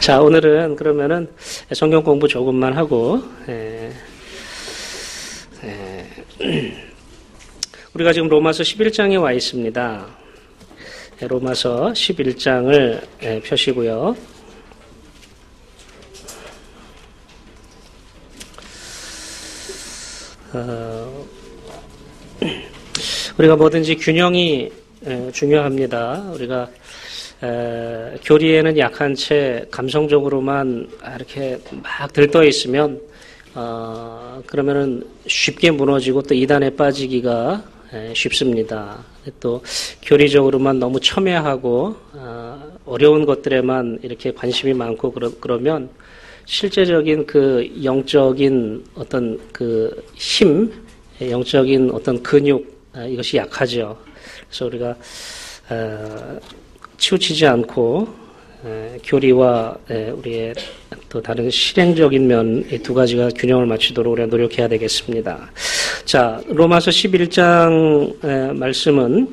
자, 오늘은 그러면은 성경 공부 조금만 하고, 우리가 지금 로마서 11장에 와 있습니다. 로마서 11장을 펴시고요. 우리가 뭐든지 균형이 중요합니다. 우리가 교리에는 약한 채 감성적으로만 이렇게 막 들떠 있으면 그러면은 쉽게 무너지고 또 이단에 빠지기가 쉽습니다. 또 교리적으로만 너무 첨예하고 어려운 것들에만 이렇게 관심이 많고 그러면 실제적인 그 영적인 어떤 그 힘, 영적인 어떤 근육 이것이 약하죠. 그래서 우리가 치우치지 않고 교리와 우리의 또 다른 실행적인 면 이 두 가지가 균형을 맞추도록 우리가 노력해야 되겠습니다. 자, 로마서 11장 말씀은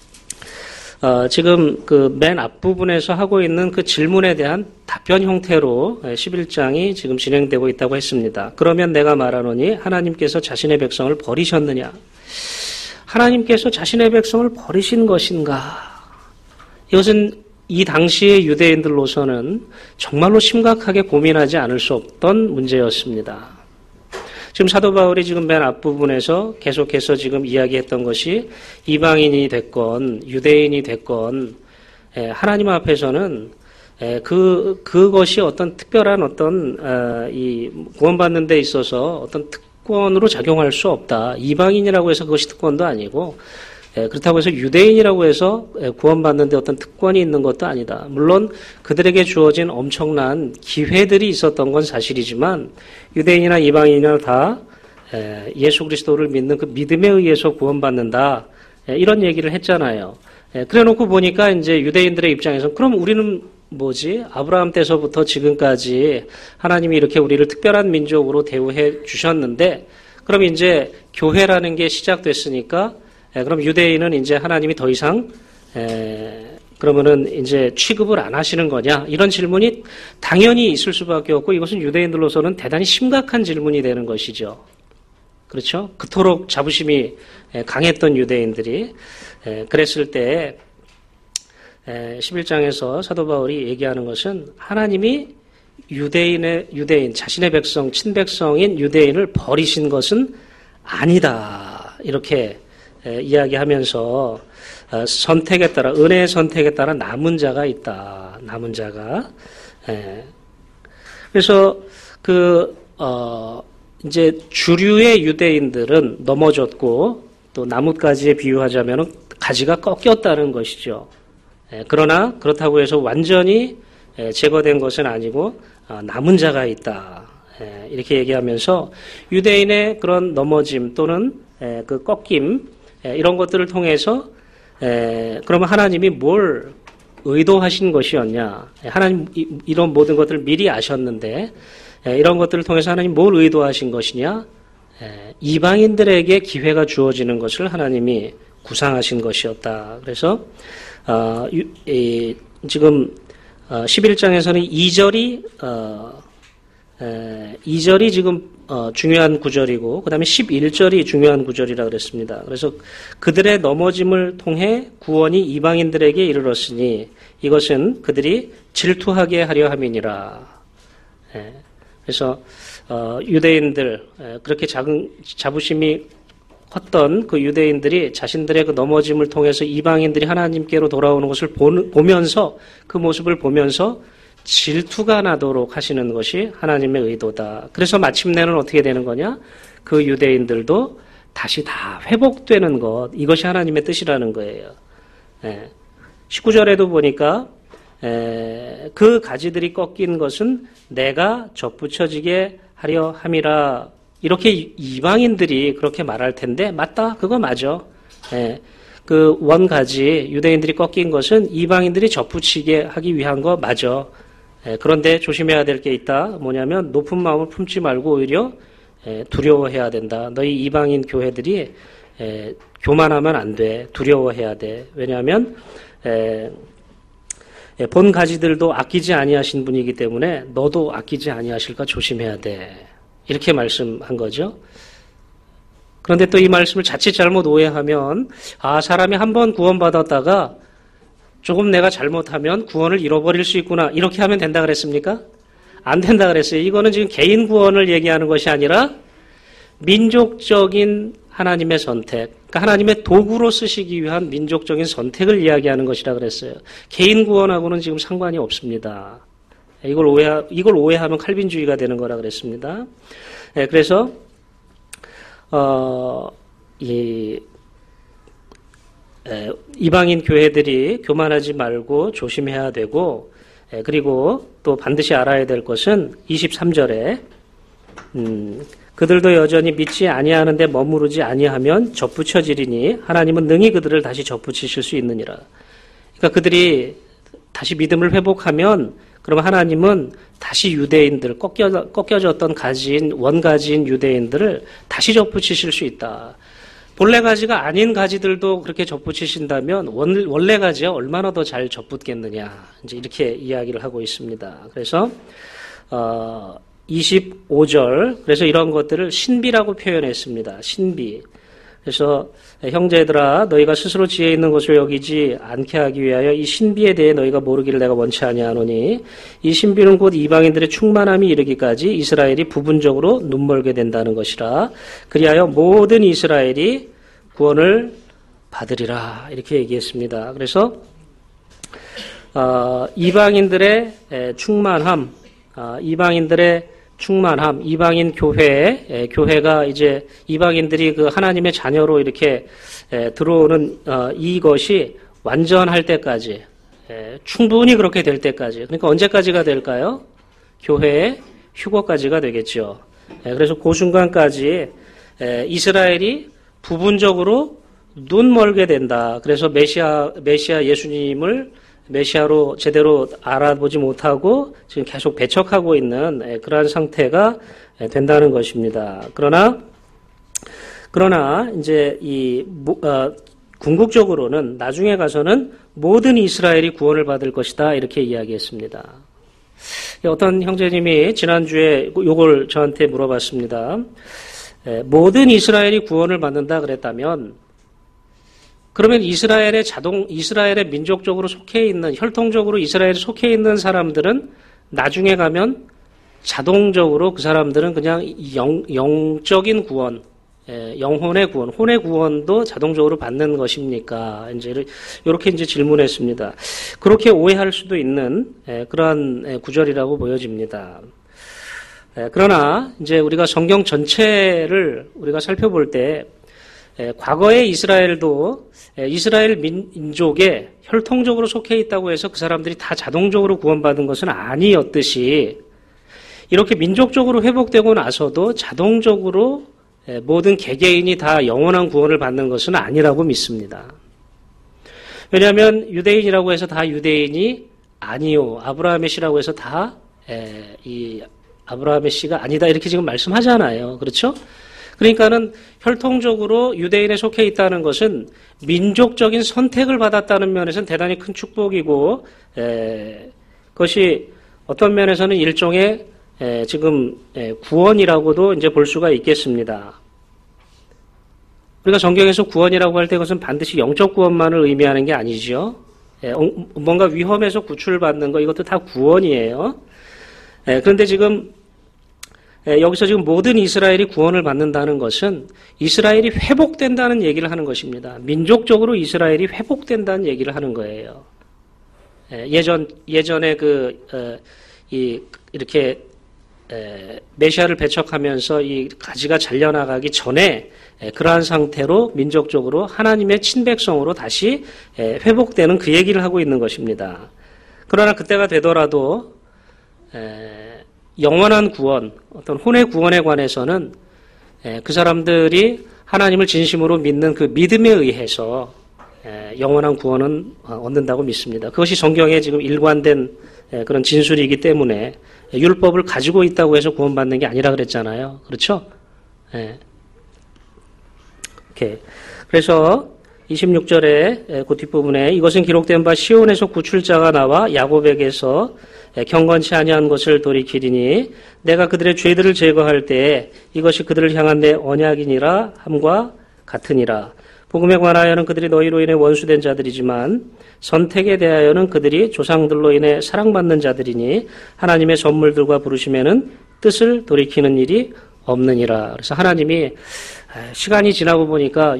지금 그 맨 앞부분에서 하고 있는 그 질문에 대한 답변 형태로 11장이 지금 진행되고 있다고 했습니다. 그러면 내가 말하노니 하나님께서 자신의 백성을 버리셨느냐? 하나님께서 자신의 백성을 버리신 것인가? 이것은 이 당시의 유대인들로서는 정말로 심각하게 고민하지 않을 수 없던 문제였습니다. 지금 사도 바울이 지금 맨 앞부분에서 계속해서 지금 이야기했던 것이 이방인이 됐건 유대인이 됐건 하나님 앞에서는 그것이 어떤 특별한 어떤 이 구원받는 데 있어서 어떤 특권으로 작용할 수 없다. 이방인이라고 해서 그것이 특권도 아니고 그렇다고 해서 유대인이라고 해서 구원받는 데 어떤 특권이 있는 것도 아니다. 물론 그들에게 주어진 엄청난 기회들이 있었던 건 사실이지만 유대인이나 이방인이나 다 예수 그리스도를 믿는 그 믿음에 의해서 구원받는다. 이런 얘기를 했잖아요. 그래 놓고 보니까 이제 유대인들의 입장에서 그럼 우리는 뭐지? 아브라함 때서부터 지금까지 하나님이 이렇게 우리를 특별한 민족으로 대우해 주셨는데 그럼 이제 교회라는 게 시작됐으니까 그럼 유대인은 이제 하나님이 더 이상 그러면은 이제 취급을 안 하시는 거냐? 이런 질문이 당연히 있을 수밖에 없고 이것은 유대인들로서는 대단히 심각한 질문이 되는 것이죠. 그렇죠? 그토록 자부심이 강했던 유대인들이 그랬을 때 11장에서 사도 바울이 얘기하는 것은 하나님이 유대인 자신의 백성 친백성인 유대인을 버리신 것은 아니다. 이렇게 이야기하면서 선택에 따라 은혜의 선택에 따라 남은 자가 있다. 남은 자가. 그래서 이제 주류의 유대인들은 넘어졌고 또 나뭇가지에 비유하자면 가지가 꺾였다는 것이죠. 그러나 그렇다고 해서 완전히 제거된 것은 아니고 남은 자가 있다. 이렇게 얘기하면서 유대인의 그런 넘어짐 또는 그 꺾임 이런 것들을 통해서 그러면 하나님이 뭘 의도하신 것이었냐? 하나님 이런 모든 것들을 미리 아셨는데 이런 것들을 통해서 하나님 뭘 의도하신 것이냐? 이방인들에게 기회가 주어지는 것을 하나님이 구상하신 것이었다. 그래서 지금 11장에서는 2절이 지금 중요한 구절이고 그 다음에 11절이 중요한 구절이라고 그랬습니다. 그래서 그들의 넘어짐을 통해 구원이 이방인들에게 이르렀으니 이것은 그들이 질투하게 하려 함이니라. 그래서 유대인들 그렇게 자부심이 컸던 그 유대인들이 자신들의 그 넘어짐을 통해서 이방인들이 하나님께로 돌아오는 것을 보면서 그 모습을 보면서 질투가 나도록 하시는 것이 하나님의 의도다. 그래서 마침내는 어떻게 되는 거냐? 그 유대인들도 다시 다 회복되는 것. 이것이 하나님의 뜻이라는 거예요. 19절에도 보니까 그 가지들이 꺾인 것은 내가 접붙여지게 하려 함이라. 이렇게 이방인들이 그렇게 말할 텐데 맞다. 그거 맞아. 그 원가지 유대인들이 꺾인 것은 이방인들이 접붙이게 하기 위한 거 맞아. 그런데 조심해야 될 게 있다. 뭐냐면 높은 마음을 품지 말고 오히려 두려워해야 된다. 너희 이방인 교회들이 교만하면 안 돼. 두려워해야 돼. 왜냐하면 본 가지들도 아끼지 아니하신 분이기 때문에 너도 아끼지 아니하실까 조심해야 돼. 이렇게 말씀한 거죠. 그런데 또 이 말씀을 자칫 잘못 오해하면 사람이 한 번 구원받았다가 조금 내가 잘못하면 구원을 잃어버릴 수 있구나. 이렇게 하면 된다 그랬습니까? 안 된다 그랬어요. 이거는 지금 개인 구원을 얘기하는 것이 아니라 민족적인 하나님의 선택, 그러니까 하나님의 도구로 쓰시기 위한 민족적인 선택을 이야기하는 것이라 그랬어요. 개인 구원하고는 지금 상관이 없습니다. 이걸 오해하면 칼빈주의가 되는 거라 그랬습니다. 그래서 이방인 교회들이 교만하지 말고 조심해야 되고, 그리고 또 반드시 알아야 될 것은 23절에 그들도 여전히 믿지 아니하는데 머무르지 아니하면 접붙여지리니 하나님은 능히 그들을 다시 접붙이실 수 있느니라. 그러니까 그들이 다시 믿음을 회복하면 그럼 하나님은 다시 유대인들, 꺾여졌던 원가지인 유대인들을 다시 접붙이실 수 있다. 본래 가지가 아닌 가지들도 그렇게 접붙이신다면 원래 가지가 얼마나 더 잘 접붙겠느냐. 이제 이렇게 이야기를 하고 있습니다. 그래서 25절, 그래서 이런 것들을 신비라고 표현했습니다. 신비. 그래서 형제들아 너희가 스스로 지혜 있는 것을 여기지 않게 하기 위하여 이 신비에 대해 너희가 모르기를 내가 원치 아니하노니 이 신비는 곧 이방인들의 충만함이 이르기까지 이스라엘이 부분적으로 눈멀게 된다는 것이라. 그리하여 모든 이스라엘이 구원을 받으리라. 이렇게 얘기했습니다. 그래서 이방인들의 충만함, 이방인 교회가 이제 이방인들이 그 하나님의 자녀로 이렇게 들어오는 이것이 완전할 때까지, 충분히 그렇게 될 때까지, 그러니까 언제까지가 될까요? 교회의 휴거까지가 되겠죠. 그래서 그 순간까지 이스라엘이 부분적으로 눈멀게 된다. 그래서 메시아 예수님을 메시아로 제대로 알아보지 못하고 지금 계속 배척하고 있는 그러한 상태가 된다는 것입니다. 그러나 이제 궁극적으로는 나중에 가서는 모든 이스라엘이 구원을 받을 것이다. 이렇게 이야기했습니다. 어떤 형제님이 지난주에 이걸 저한테 물어봤습니다. 모든 이스라엘이 구원을 받는다 그랬다면 그러면 이스라엘의 민족적으로 속해 있는, 혈통적으로 이스라엘에 속해 있는 사람들은 나중에 가면 자동적으로 그 사람들은 그냥 영적인 구원, 영혼의 구원, 혼의 구원도 자동적으로 받는 것입니까? 이렇게 질문했습니다. 그렇게 오해할 수도 있는 그러한 구절이라고 보여집니다. 그러나 이제 우리가 성경 전체를 우리가 살펴볼 때 과거의 이스라엘도 이스라엘 민족에 혈통적으로 속해 있다고 해서 그 사람들이 다 자동적으로 구원받은 것은 아니었듯이 이렇게 민족적으로 회복되고 나서도 자동적으로 모든 개개인이 다 영원한 구원을 받는 것은 아니라고 믿습니다. 왜냐하면 유대인이라고 해서 다 유대인이 아니요, 아브라함의 씨라고 해서 다 이 아브라함의 씨가 아니다 이렇게 지금 말씀하잖아요. 그렇죠? 그러니까는 혈통적으로 유대인에 속해 있다는 것은 민족적인 선택을 받았다는 면에서는 대단히 큰 축복이고, 그것이 어떤 면에서는 일종의 지금 구원이라고도 이제 볼 수가 있겠습니다. 우리가 성경에서 구원이라고 할 때 그것은 반드시 영적 구원만을 의미하는 게 아니죠. 뭔가 위험에서 구출받는 거 이것도 다 구원이에요. 그런데 지금 여기서 지금 모든 이스라엘이 구원을 받는다는 것은 이스라엘이 회복된다는 얘기를 하는 것입니다. 민족적으로 이스라엘이 회복된다는 얘기를 하는 거예요. 예전에 이렇게 메시아를 배척하면서 이 가지가 잘려나가기 전에 그러한 상태로 민족적으로 하나님의 친백성으로 다시 회복되는 그 얘기를 하고 있는 것입니다. 그러나 그때가 되더라도 영원한 구원, 어떤 혼의 구원에 관해서는 그 사람들이 하나님을 진심으로 믿는 그 믿음에 의해서 영원한 구원은 얻는다고 믿습니다. 그것이 성경에 지금 일관된 그런 진술이기 때문에 율법을 가지고 있다고 해서 구원받는 게 아니라 그랬잖아요. 그렇죠? 오케이. 그래서 26절에 그 뒷부분에 이것은 기록된 바 시온에서 구출자가 나와 야곱에게서 경건치 아니한 것을 돌이키리니 내가 그들의 죄들을 제거할 때에 이것이 그들을 향한 내 언약이니라 함과 같으니라. 복음에 관하여는 그들이 너희로 인해 원수된 자들이지만 선택에 대하여는 그들이 조상들로 인해 사랑받는 자들이니 하나님의 선물들과 부르심에는 뜻을 돌이키는 일이 없느니라. 그래서 하나님이 시간이 지나고 보니까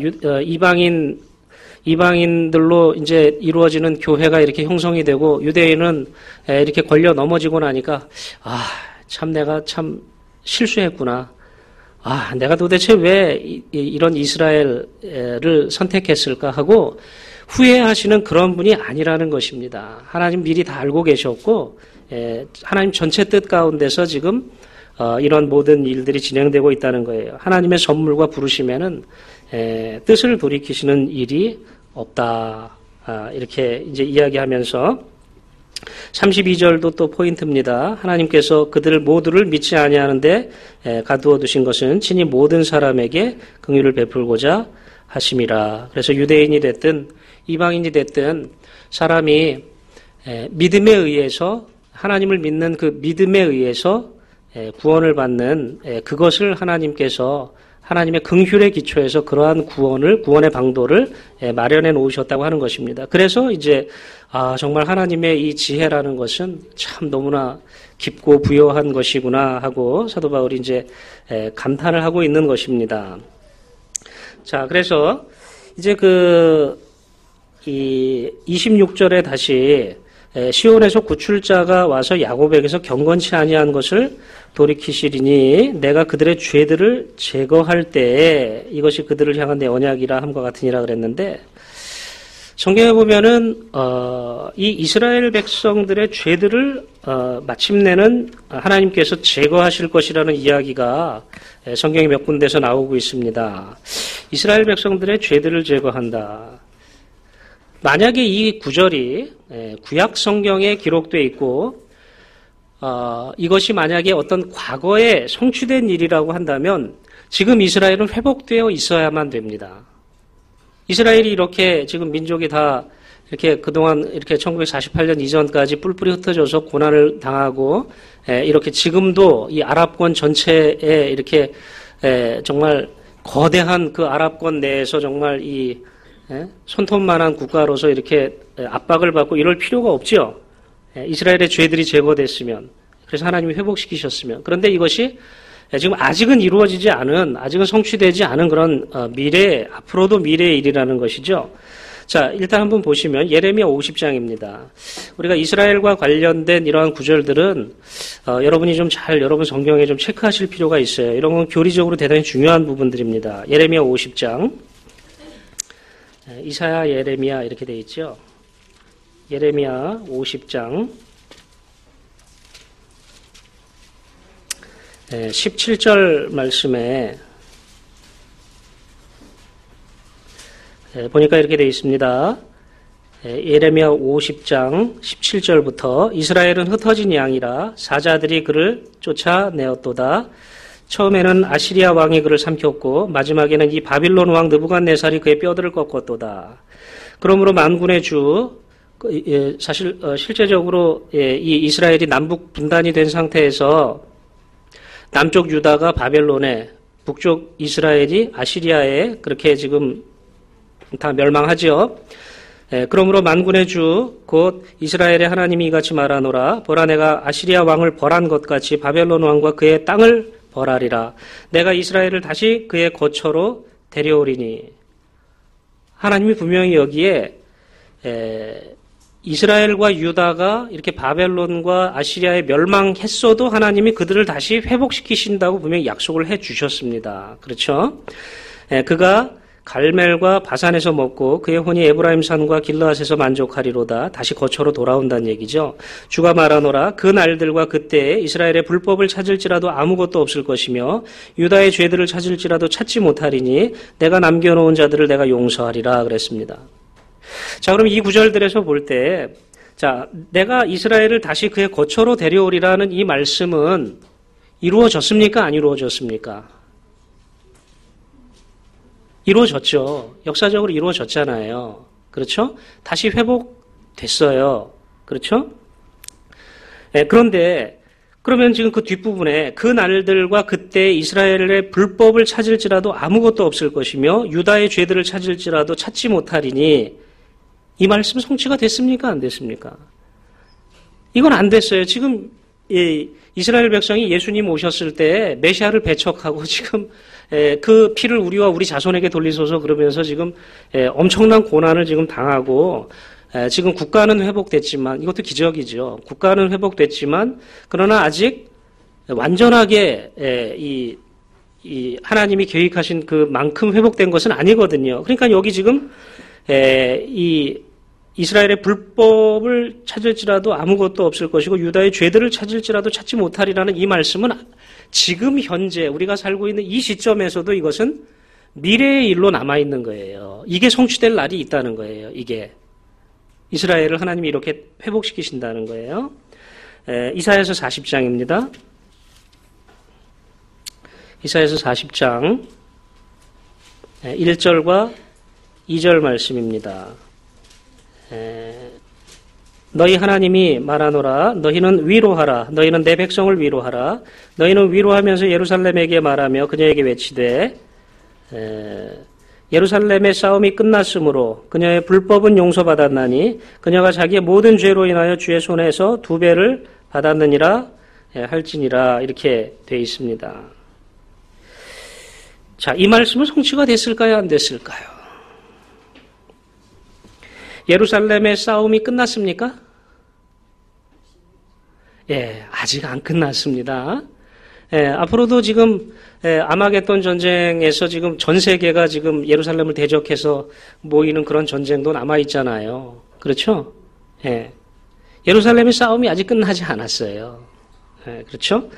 이방인들로 이제 이루어지는 교회가 이렇게 형성이 되고 유대인은 이렇게 걸려 넘어지고 나니까 참 내가 참 실수했구나. 내가 도대체 왜 이런 이스라엘을 선택했을까 하고 후회하시는 그런 분이 아니라는 것입니다. 하나님 미리 다 알고 계셨고 하나님 전체 뜻 가운데서 지금 이런 모든 일들이 진행되고 있다는 거예요. 하나님의 선물과 부르심에는 뜻을 돌이키시는 일이 없다. 이렇게 이제 이야기하면서 32절도 또 포인트입니다. 하나님께서 그들 모두를 믿지 아니하는데 가두어 두신 것은 친히 모든 사람에게 긍휼을 베풀고자 하심이라. 그래서 유대인이 됐든 이방인이 됐든 사람이 믿음에 의해서 하나님을 믿는 그 믿음에 의해서 구원을 받는 그것을 하나님께서 하나님의 긍휼의 기초에서 그러한 구원의 방도를 마련해 놓으셨다고 하는 것입니다. 그래서 이제 정말 하나님의 이 지혜라는 것은 참 너무나 깊고 부요한 것이구나 하고 사도 바울이 이제 감탄을 하고 있는 것입니다. 자, 그래서 이제 이 26절에 다시 시온에서 구출자가 와서 야곱에게서 경건치 아니한 것을 돌이키시리니 내가 그들의 죄들을 제거할 때에 이것이 그들을 향한 내 언약이라 함과 같으니라 그랬는데 성경에 보면은 이 이스라엘 백성들의 죄들을 마침내는 하나님께서 제거하실 것이라는 이야기가 성경에 몇 군데서 나오고 있습니다. 이스라엘 백성들의 죄들을 제거한다. 만약에 이 구절이 구약 성경에 기록되어 있고 이것이 만약에 어떤 과거에 성취된 일이라고 한다면 지금 이스라엘은 회복되어 있어야만 됩니다. 이스라엘이 이렇게 지금 민족이 다 이렇게 그동안 이렇게 1948년 이전까지 뿔뿔이 흩어져서 고난을 당하고 이렇게 지금도 이 아랍권 전체에 이렇게 정말 거대한 그 아랍권 내에서 정말 이 손톱만한 국가로서 이렇게 압박을 받고 이럴 필요가 없죠. 이스라엘의 죄들이 제거됐으면 그래서 하나님이 회복시키셨으면 그런데 이것이 지금 아직은 이루어지지 않은 아직은 성취되지 않은 그런 앞으로도 미래의 일이라는 것이죠. 자, 일단 한번 보시면 예레미야 50장입니다. 우리가 이스라엘과 관련된 이러한 구절들은 여러분이 좀 여러분 성경에 좀 체크하실 필요가 있어요. 이런 건 교리적으로 대단히 중요한 부분들입니다. 예레미야 50장 이사야, 예레미야 이렇게 돼 있죠. 예레미야 50장 17절 말씀에 보니까 이렇게 돼 있습니다. 예레미야 50장 17절부터 이스라엘은 흩어진 양이라 사자들이 그를 쫓아내었도다. 처음에는 아시리아 왕이 그를 삼켰고 마지막에는 이 바빌론 왕 느부갓네살이 그의 뼈들을 꺾었도다. 그러므로 만군의 주 사실 실제적으로 이 이스라엘이 남북 분단이 된 상태에서 남쪽 유다가 바벨론에 북쪽 이스라엘이 아시리아에 그렇게 지금 다 멸망하지요. 그러므로 만군의 주 곧 이스라엘의 하나님이 이같이 말하노라. 보라 내가 아시리아 왕을 벌한 것 같이 바벨론 왕과 그의 땅을 벌하리라. 내가 이스라엘을 다시 그의 거처로 데려오리니. 하나님이 분명히 여기에 이스라엘과 유다가 이렇게 바벨론과 아시리아에 멸망했어도 하나님이 그들을 다시 회복시키신다고 분명히 약속을 해 주셨습니다. 그렇죠? 그가 갈멜과 바산에서 먹고 그의 혼이 에브라임 산과 길르앗에서 만족하리로다. 다시 거처로 돌아온다는 얘기죠. 주가 말하노라. 그 날들과 그때에 이스라엘의 불법을 찾을지라도 아무것도 없을 것이며 유다의 죄들을 찾을지라도 찾지 못하리니 내가 남겨놓은 자들을 내가 용서하리라 그랬습니다. 자, 그럼 이 구절들에서 볼 때, 자, 내가 이스라엘을 다시 그의 거처로 데려오리라는 이 말씀은 이루어졌습니까? 안 이루어졌습니까? 이루어졌죠. 역사적으로 이루어졌잖아요. 그렇죠? 다시 회복됐어요. 그렇죠? 그런데 그러면 지금 그 뒷부분에 그 날들과 그때 이스라엘의 불법을 찾을지라도 아무것도 없을 것이며 유다의 죄들을 찾을지라도 찾지 못하리니 이 말씀 성취가 됐습니까? 안 됐습니까? 이건 안 됐어요. 지금 이스라엘 백성이 예수님 오셨을 때 메시아를 배척하고 지금 그 피를 우리와 우리 자손에게 돌리소서 그러면서 지금 엄청난 고난을 지금 당하고 지금 국가는 회복됐지만 이것도 기적이죠. 국가는 회복됐지만 그러나 아직 완전하게 이 하나님이 계획하신 그만큼 회복된 것은 아니거든요. 그러니까 여기 지금 이 이스라엘의 불법을 찾을지라도 아무것도 없을 것이고 유다의 죄들을 찾을지라도 찾지 못하리라는 이 말씀은 지금 현재 우리가 살고 있는 이 시점에서도 이것은 미래의 일로 남아있는 거예요. 이게 성취될 날이 있다는 거예요. 이게 이스라엘을 하나님이 이렇게 회복시키신다는 거예요. 이사야서 40장입니다. 이사야서 40장 1절과 2절 말씀입니다. 너희 하나님이 말하노라 너희는 위로하라 너희는 내 백성을 위로하라 너희는 위로하면서 예루살렘에게 말하며 그녀에게 외치되 예루살렘의 싸움이 끝났으므로 그녀의 불법은 용서받았나니 그녀가 자기의 모든 죄로 인하여 주의 손에서 2배를 받았느니라 할지니라 이렇게 되어 있습니다. 자, 이 말씀은 성취가 됐을까요? 안 됐을까요? 예루살렘의 싸움이 끝났습니까? 예, 아직 안 끝났습니다. 앞으로도 지금 아마겟돈 전쟁에서 지금 전 세계가 지금 예루살렘을 대적해서 모이는 그런 전쟁도 남아 있잖아요. 그렇죠? 예. 예루살렘의 싸움이 아직 끝나지 않았어요. 그렇죠?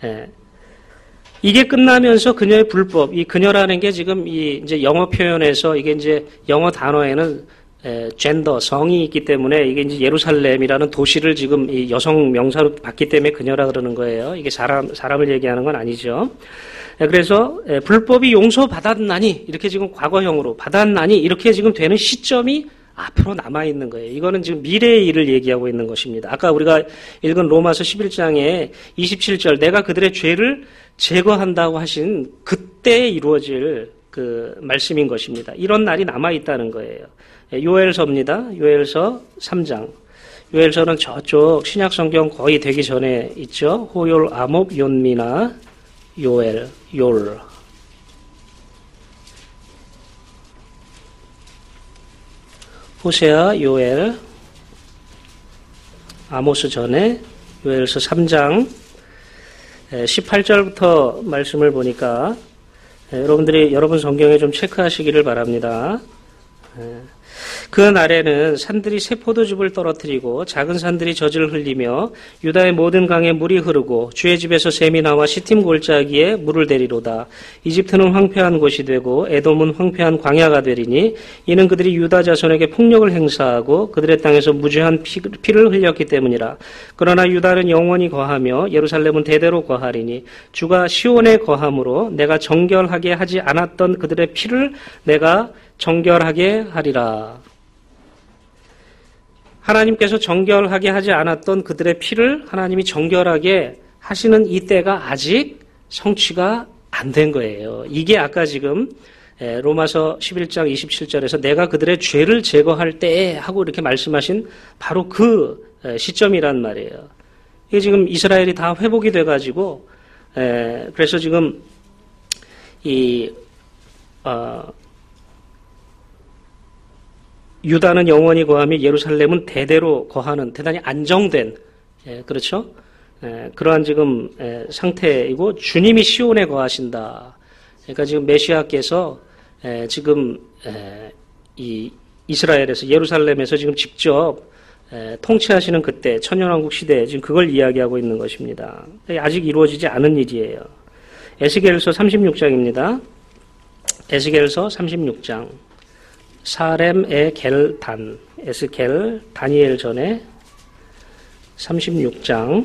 이게 끝나면서 그녀의 불법, 이 그녀라는 게 지금 이제 영어 표현에서 이게 이제 영어 단어에는 젠더, 성이 있기 때문에 이게 이제 예루살렘이라는 도시를 지금 이 여성 명사로 봤기 때문에 그녀라 그러는 거예요. 이게 사람을 얘기하는 건 아니죠. 그래서 불법이 용서받았나니 이렇게 지금 과거형으로 받았나니 이렇게 지금 되는 시점이 앞으로 남아있는 거예요. 이거는 지금 미래의 일을 얘기하고 있는 것입니다. 아까 우리가 읽은 로마서 11장에 27절 내가 그들의 죄를 제거한다고 하신 그때 이루어질 그 말씀인 것입니다. 이런 날이 남아있다는 거예요. 요엘서입니다. 요엘서 3장. 요엘서는 저쪽 신약성경 거의 되기 전에 있죠. 호열, 아목, 욘미나, 요엘, 욜. 호세아, 요엘, 아모스 전에 요엘서 3장 18절부터 말씀을 보니까 여러분들이 여러분 성경에 좀 체크하시기를 바랍니다. 그 날에는 산들이 새 포도즙을 떨어뜨리고 작은 산들이 젖을 흘리며 유다의 모든 강에 물이 흐르고 주의 집에서 샘이 나와 시팀 골짜기에 물을 대리로다. 이집트는 황폐한 곳이 되고 에돔은 황폐한 광야가 되리니 이는 그들이 유다 자손에게 폭력을 행사하고 그들의 땅에서 무죄한 피를 흘렸기 때문이라. 그러나 유다는 영원히 거하며 예루살렘은 대대로 거하리니 주가 시온에 거함으로 내가 정결하게 하지 않았던 그들의 피를 내가 정결하게 하리라. 하나님께서 정결하게 하지 않았던 그들의 피를 하나님이 정결하게 하시는 이 때가 아직 성취가 안 된 거예요. 이게 아까 지금 로마서 11장 27절에서 내가 그들의 죄를 제거할 때에 하고 이렇게 말씀하신 바로 그 시점이란 말이에요. 이게 지금 이스라엘이 다 회복이 돼가지고 그래서 지금 유다는 영원히 거하며 예루살렘은 대대로 거하는 대단히 안정된 그렇죠? 그러한 지금 상태이고 주님이 시온에 거하신다. 그러니까 지금 메시아께서 지금 이 이스라엘에서 예루살렘에서 지금 직접 통치하시는 그때 천년왕국 시대에 지금 그걸 이야기하고 있는 것입니다. 아직 이루어지지 않은 일이에요. 에스겔서 36장입니다. 에스겔서 36장. 사렘의 겔단, 에스겔, 다니엘 전에 36장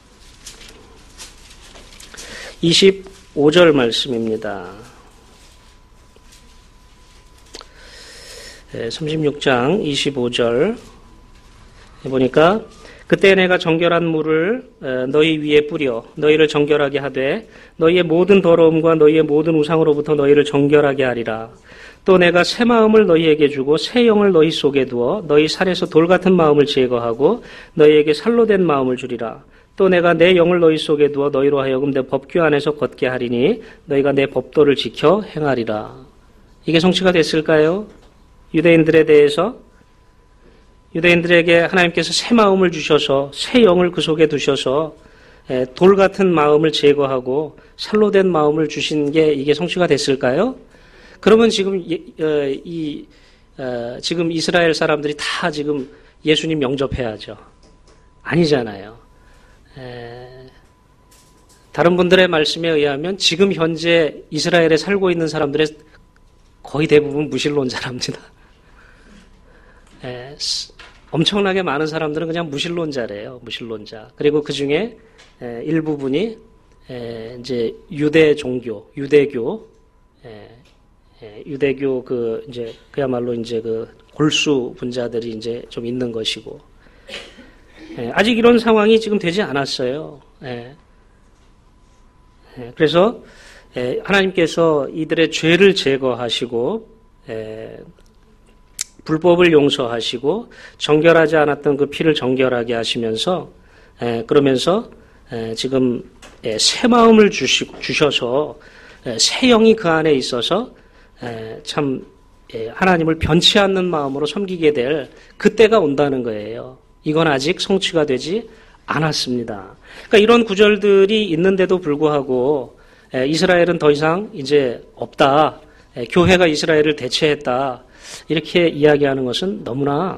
25절 말씀입니다. 36장 25절 보니까 그때 내가 정결한 물을 너희 위에 뿌려 너희를 정결하게 하되 너희의 모든 더러움과 너희의 모든 우상으로부터 너희를 정결하게 하리라. 또 내가 새 마음을 너희에게 주고 새 영을 너희 속에 두어 너희 살에서 돌 같은 마음을 제거하고 너희에게 살로 된 마음을 주리라. 또 내가 내 영을 너희 속에 두어 너희로 하여금 내 법규 안에서 걷게 하리니 너희가 내 법도를 지켜 행하리라. 이게 성취가 됐을까요? 유대인들에 대해서 유대인들에게 하나님께서 새 마음을 주셔서 새 영을 그 속에 두셔서 돌 같은 마음을 제거하고 살로 된 마음을 주신 게 이게 성취가 됐을까요? 그러면 지금 지금 이스라엘 사람들이 다 지금 예수님 영접해야죠. 아니잖아요. 다른 분들의 말씀에 의하면 지금 현재 이스라엘에 살고 있는 사람들의 거의 대부분 무신론자랍니다. 엄청나게 많은 사람들은 그냥 무신론자래요. 무신론자. 그리고 그 중에 일부분이 이제 유대 종교, 유대교, 유대교 이제 그야말로 이제 그 골수 분자들이 이제 좀 있는 것이고, 아직 이런 상황이 지금 되지 않았어요. 그래서 하나님께서 이들의 죄를 제거하시고 불법을 용서하시고 정결하지 않았던 그 피를 정결하게 하시면서 그러면서 지금 새 마음을 주셔서 새 영이 그 안에 있어서 참 하나님을 변치 않는 마음으로 섬기게 될 그때가 온다는 거예요. 이건 아직 성취가 되지 않았습니다. 그러니까 이런 구절들이 있는데도 불구하고 이스라엘은 더 이상 이제 없다. 교회가 이스라엘을 대체했다. 이렇게 이야기하는 것은 너무나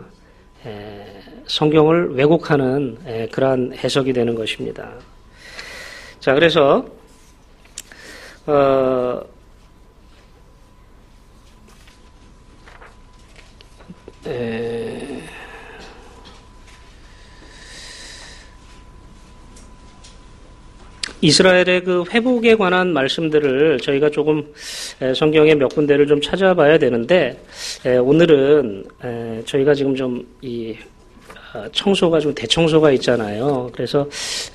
성경을 왜곡하는 그러한 해석이 되는 것입니다. 자, 그래서 이스라엘의 그 회복에 관한 말씀들을 저희가 조금 성경의 몇 군데를 좀 찾아봐야 되는데, 오늘은 저희가 지금 좀 이 청소가 좀 대청소가 있잖아요. 그래서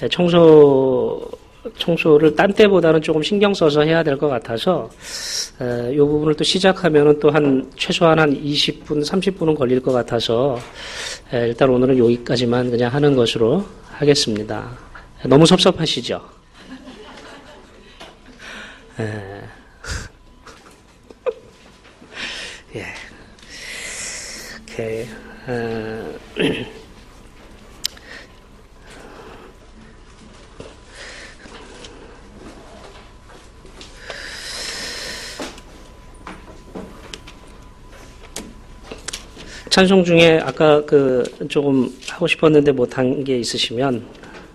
청소를 딴 때보다는 조금 신경 써서 해야 될 것 같아서 이 부분을 또 시작하면은 또 최소한 한 20분, 30분은 걸릴 것 같아서 일단 오늘은 여기까지만 그냥 하는 것으로 하겠습니다. 너무 섭섭하시죠? 예. 오케이. 찬송 중에 아까 조금 하고 싶었는데 못한 게 있으시면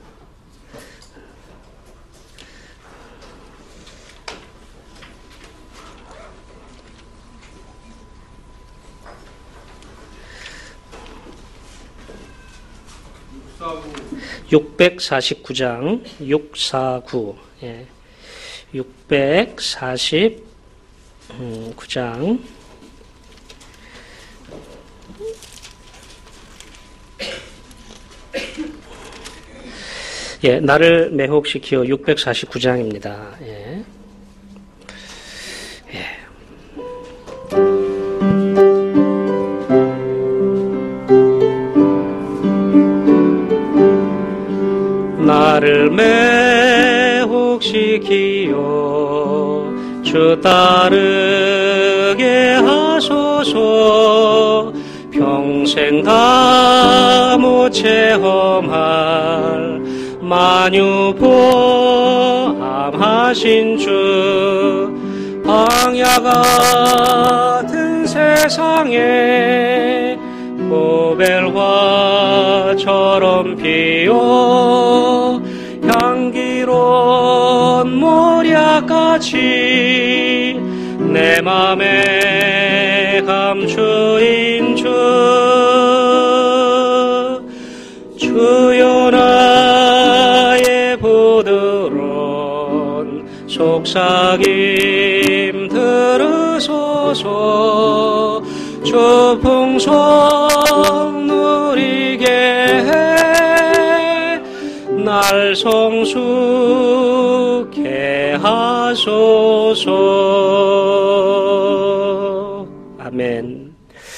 (649장) 649 예. 649장 예, 나를 매혹시키어 649장입니다. 예. 예. 나를 매혹시키어 주 따르게 하소서. 평생 다 못 체험할 만유 보함하신 주. 광야 같은 세상에 보벨화처럼 피어 향기로운 모략같이 내 맘에 감추인 주여 나의 부드러운 속삭임 들으소서. 주 풍성 누리게 해 날 성숙해 하소서. 아멘.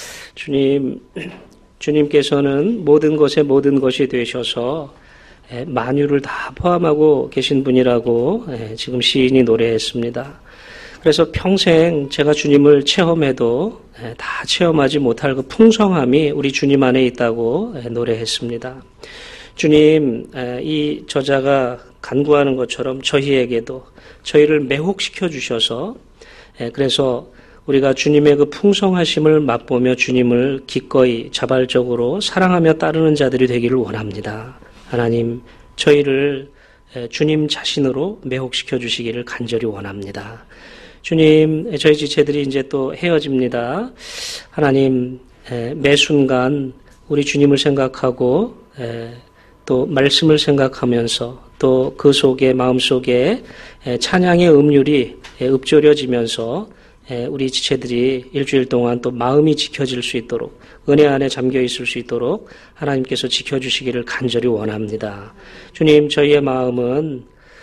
주님께서는 모든 것에 모든 것이 되셔서 만유를 다 포함하고 계신 분이라고 지금 시인이 노래했습니다. 그래서 평생 제가 주님을 체험해도 다 체험하지 못할 그 풍성함이 우리 주님 안에 있다고 노래했습니다. 주님, 이 저자가 간구하는 것처럼 저희에게도 저희를 매혹시켜 주셔서 그래서 우리가 주님의 그 풍성하심을 맛보며 주님을 기꺼이 자발적으로 사랑하며 따르는 자들이 되기를 원합니다. 하나님, 저희를 주님 자신으로 매혹시켜 주시기를 간절히 원합니다. 주님, 저희 지체들이 이제 또 헤어집니다. 하나님, 매 순간 우리 주님을 생각하고 또 말씀을 생각하면서 또 그 속에 마음속에 찬양의 음률이 읊조려지면서 우리 지체들이 일주일 동안 또 마음이 지켜질 수 있도록 은혜 안에 잠겨 있을 수 있도록 하나님께서 지켜주시기를 간절히 원합니다. 주님, 저희의 마음은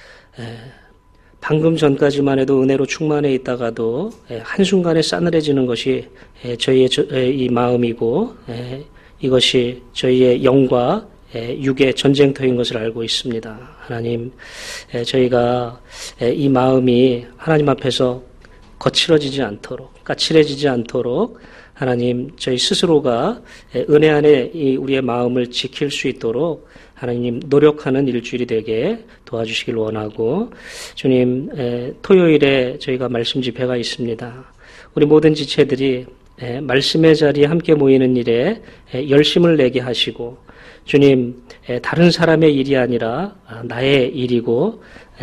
방금 전까지만 해도 은혜로 충만해 있다가도 한순간에 싸늘해지는 것이 저희의 이 마음이고 이것이 저희의 영과 육의 전쟁터인 것을 알고 있습니다. 하나님, 저희가 이 마음이 하나님 앞에서 거칠어지지 않도록, 까칠해지지 않도록 하나님, 저희 스스로가 은혜 안에 우리의 마음을 지킬 수 있도록 하나님 노력하는 일주일이 되게 도와주시길 원하고, 주님, 토요일에 저희가 말씀 집회가 있습니다. 우리 모든 지체들이 말씀의 자리에 함께 모이는 일에 열심을 내게 하시고, 주님, 다른 사람의 일이 아니라 나의 일이고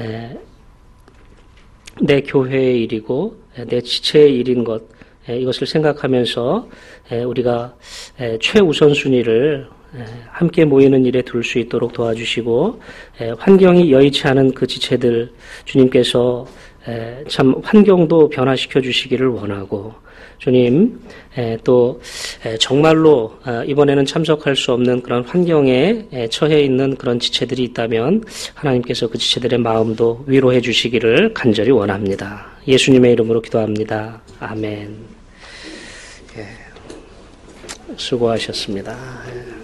내 교회의 일이고 내 지체의 일인 것, 이것을 생각하면서 우리가 최우선순위를 함께 모이는 일에 둘 수 있도록 도와주시고, 환경이 여의치 않은 그 지체들 주님께서 참 환경도 변화시켜 주시기를 원하고, 주님, 또 정말로 이번에는 참석할 수 없는 그런 환경에 처해 있는 그런 지체들이 있다면 하나님께서 그 지체들의 마음도 위로해 주시기를 간절히 원합니다. 예수님의 이름으로 기도합니다. 아멘. 수고하셨습니다.